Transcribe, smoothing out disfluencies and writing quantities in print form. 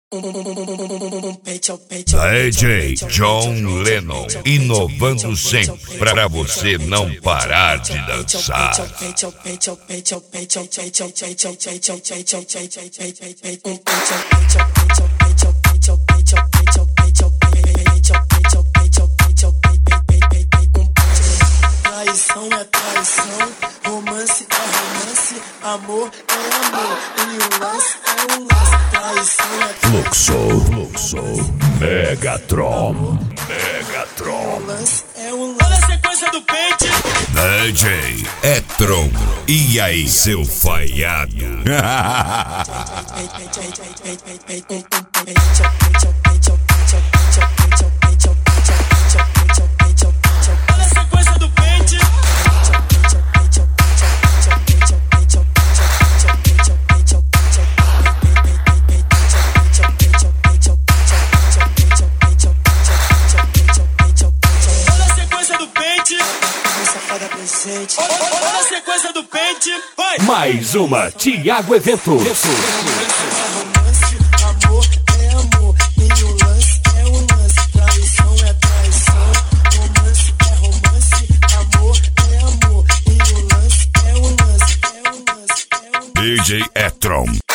DJ John Lennon, inovando sempre pra você não parar de dançar. Traição é traição, romance é romance, amor é amor, e o lance é um lance. Traição é Fluxo, Megatron. o lance é um lance. Olha a sequência do pente. DJ Etron, e aí seu falhado? Olha a sequência do pente. Olha a sequência do pente. Safada presente. Olha a sequência do pente. Vai. Mais uma Thiago Eventos. Romance, amor é amor, e o lance é um lance. Traição é traição, romance é romance, amor é amor, e o lance é um lance, é um lance, é um lance. DJ Etron.